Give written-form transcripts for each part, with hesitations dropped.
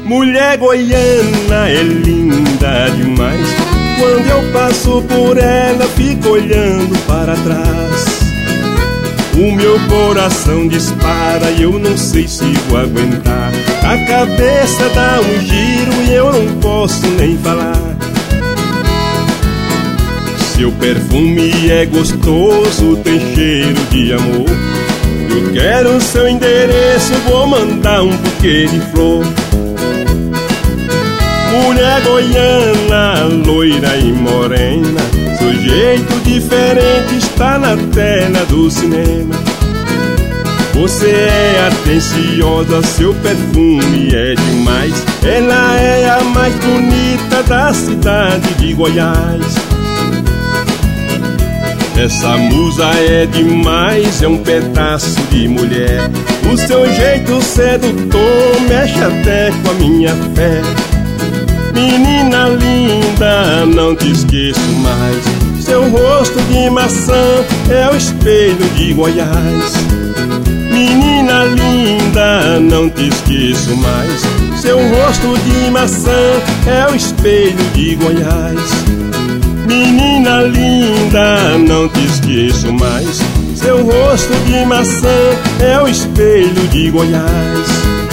Mulher goiana é linda demais. Quando eu passo por ela, fico olhando para trás. O meu coração dispara e eu não sei se vou aguentar. A cabeça dá um giro e eu não posso nem falar. Seu perfume é gostoso, tem cheiro de amor. Eu quero seu endereço, vou mandar um buquê de flor. Mulher goiana, loira e morena, seu jeito diferente está na tela do cinema. Você é atenciosa, seu perfume é demais. Ela é a mais bonita da cidade de Goiás. Essa musa é demais, é um pedaço de mulher. O seu jeito sedutor mexe até com a minha fé. Menina linda, não te esqueço mais. Seu rosto de maçã é o espelho de Goiás. Menina linda, não te esqueço mais. Seu rosto de maçã é o espelho de Goiás. Menina linda, não te esqueço mais. Seu rosto de maçã é o espelho de Goiás.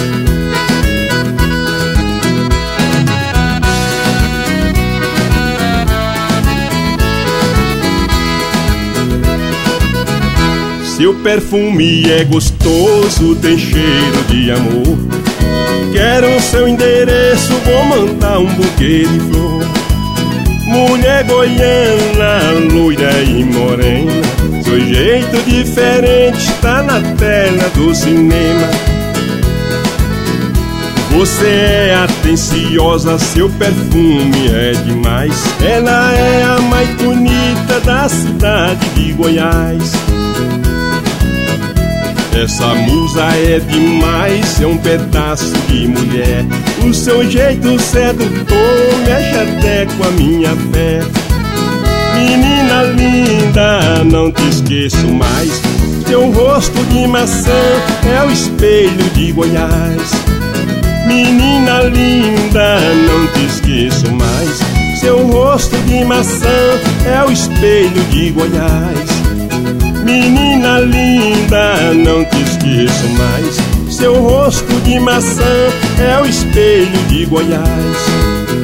Seu perfume é gostoso, tem cheiro de amor. Quero seu endereço, vou mandar um buquê de flor. Mulher goiana, loira e morena, seu jeito diferente está na tela do cinema. Você é atenciosa, seu perfume é demais. Ela é a mais bonita da cidade de Goiás. Essa musa é demais, é um pedaço de mulher. O seu jeito sedutor mexe até com a minha fé. Menina linda, não te esqueço mais. Seu rosto de maçã é o espelho de Goiás. Menina linda, não te esqueço mais. Seu rosto de maçã é o espelho de Goiás. Menina linda, não te esqueço mais. Seu rosto de maçã é o espelho de Goiás.